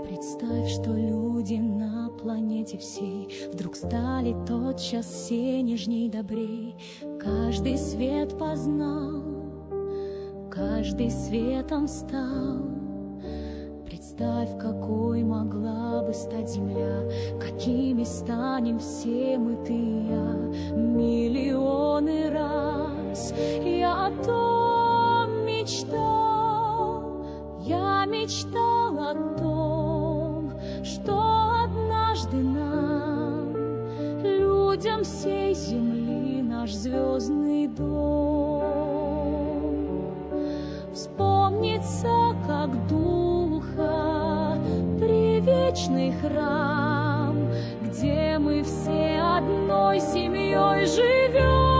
Представь, что люди на планете всей вдруг стали тотчас все нежней добрей. Каждый свет познал, каждый светом стал. Представь, какой могла бы стать земля, какими станем все мы, ты и я. Миллионы раз я о том мечтал, я мечтал о том, что однажды нам, людям всей земли, наш звездный дом вспомнится как духа привечный храм, где мы все одной семьей живем.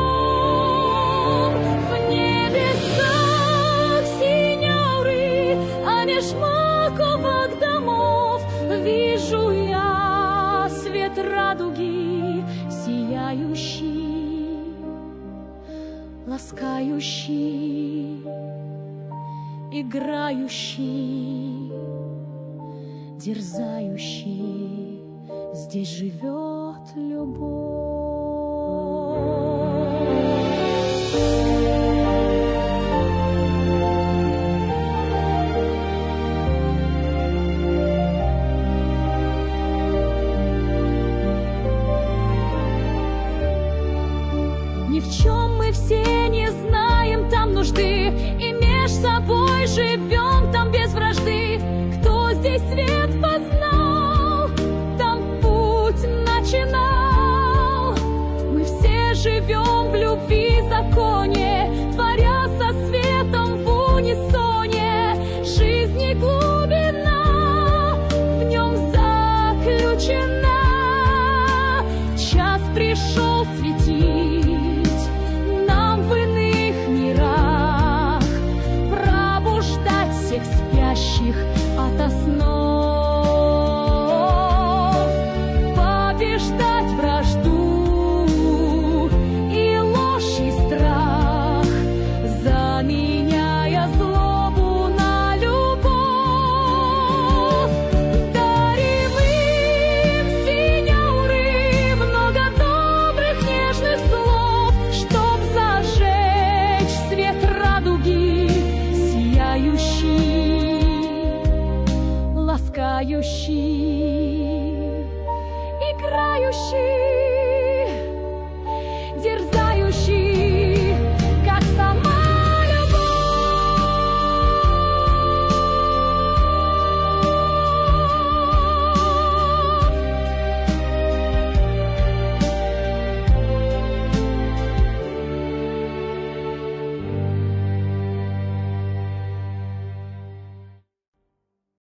В небесах синявры, а меж маковок домов вижу я свет радуги, сияющий, ласкающий, играющий, дерзающий. Здесь живет любовь. Ни в чем мы все не знаем там нужды, и меж собой живем там без вражды. Кто здесь свет познал, там путь начинал. Мы все живем в любви, законе, творя со светом в унисоне. Жизни глубина в нем заключена. Час пришел светить нам в иных мирах, пробуждать всех спящих ото снов, побеждать вражду и ложь и страх, заменяя злобу на любовь. Дарим им, синявры, много добрых нежных слов, чтоб зажечь свет радуги, сияющий, ласкающий, играющий,